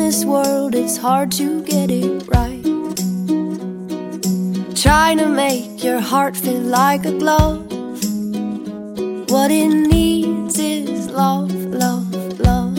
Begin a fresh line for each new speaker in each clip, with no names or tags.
this world, it's hard to get it right. Trying to make your heart fit like a glove. What it needs is love, love, love.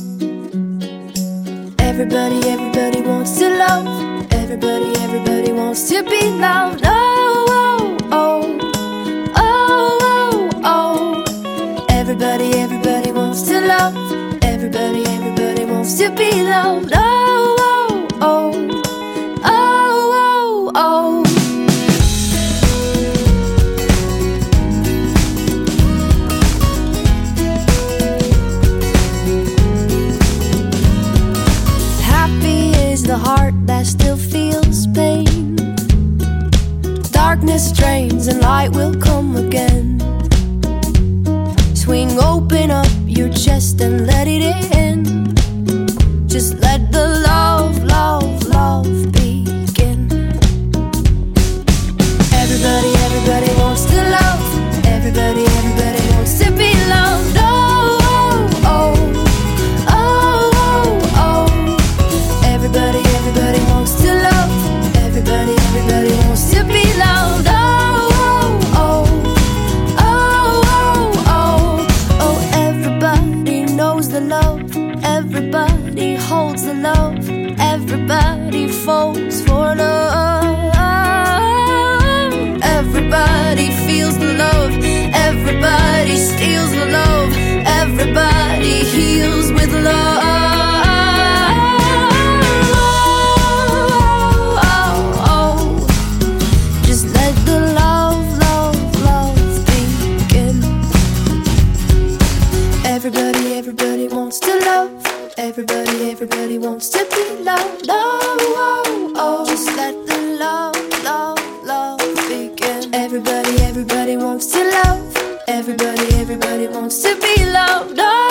Everybody, everybody wants to love. Everybody, everybody wants to be loved. Oh, oh, oh, oh, oh, oh. Everybody, everybody wants to love. Everybody, everybody wants to be loved. Oh, oh, oh, oh, oh, oh. The heart that still feels pain. Darkness drains and light will come again. Swing open up your chest and let it in. Just let the love, love, love begin. Everybody, everybody wants to love. Everybody, everybody wants to be loved. Oh, oh, oh, oh, oh. Everybody, everybody wants to love. Everybody, everybody wants to be loved. Oh, oh, oh, oh, oh, oh. Everybody knows the love. Everybody holds the love. Everybody falls for love. Everybody feels the love. Everybody steals the love. Everybody heals with love. Everybody, everybody wants to love. Everybody, everybody wants to be loved. Oh, oh, oh. Just let the love, love, love begin. Everybody, everybody wants to love. Everybody, everybody wants to be loved. Oh.